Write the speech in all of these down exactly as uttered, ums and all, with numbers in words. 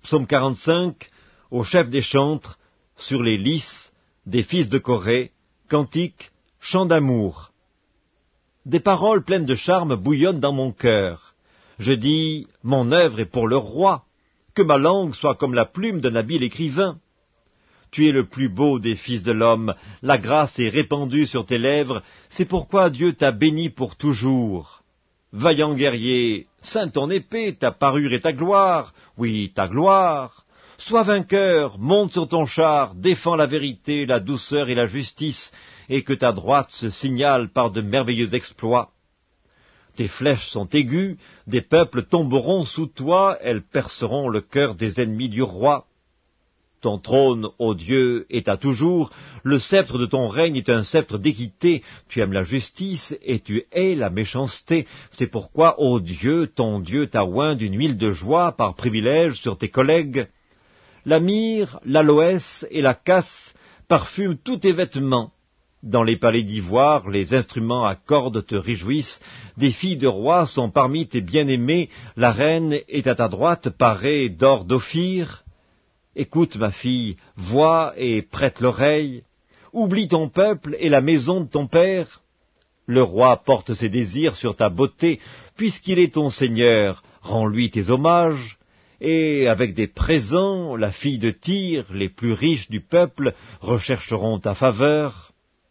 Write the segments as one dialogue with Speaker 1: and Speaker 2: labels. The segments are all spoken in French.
Speaker 1: Psaume quarante-cinq, au chef des chantres, sur les lys des fils de Corée, cantique, chant d'amour. Des paroles pleines de charme bouillonnent dans mon cœur. Je dis, mon œuvre est pour le roi, que ma langue soit comme la plume d'un habile écrivain. Tu es le plus beau des fils de l'homme, la grâce est répandue sur tes lèvres, c'est pourquoi Dieu t'a béni pour toujours. Vaillant guerrier, ceins ton épée, ta parure et ta gloire, oui, ta gloire. Sois vainqueur, monte sur ton char, défends la vérité, la douceur et la justice, et que ta droite se signale par de merveilleux exploits. Tes flèches sont aiguës, des peuples tomberont sous toi, elles perceront le cœur des ennemis du roi. Ton trône, ô Dieu, est à toujours, le sceptre de ton règne est un sceptre d'équité, tu aimes la justice et tu hais la méchanceté, c'est pourquoi, ô Dieu, ton Dieu t'a oint d'une huile de joie par privilège sur tes collègues. La myrrhe, l'aloès et la casse parfument tous tes vêtements. Dans les palais d'ivoire, les instruments à cordes te réjouissent, des filles de rois sont parmi tes bien-aimés, la reine est à ta droite parée d'or d'Ophir. Écoute, ma fille, vois et prête l'oreille. Oublie ton peuple et la maison de ton père. Le roi porte ses désirs sur ta beauté, puisqu'il est ton seigneur, rends-lui tes hommages. Et avec des présents, la fille de Tyr, les plus riches du peuple, rechercheront ta faveur.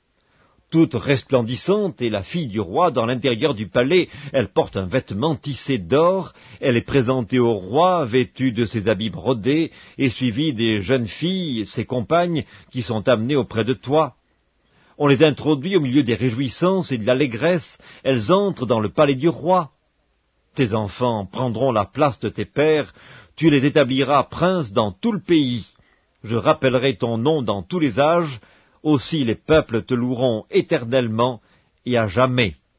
Speaker 1: Toute resplendissante est la fille du roi dans l'intérieur du palais, elle porte un vêtement tissé d'or, elle est présentée au roi vêtue de ses habits brodés, et suivie des jeunes filles, ses compagnes, qui sont amenées auprès de toi. On les introduit au milieu des réjouissances et de l'allégresse, elles entrent dans le palais du roi. Tes enfants prendront la place de tes pères, tu les établiras princes dans tout le pays. Je rappellerai ton nom dans tous les âges, aussi les peuples te loueront éternellement et à jamais.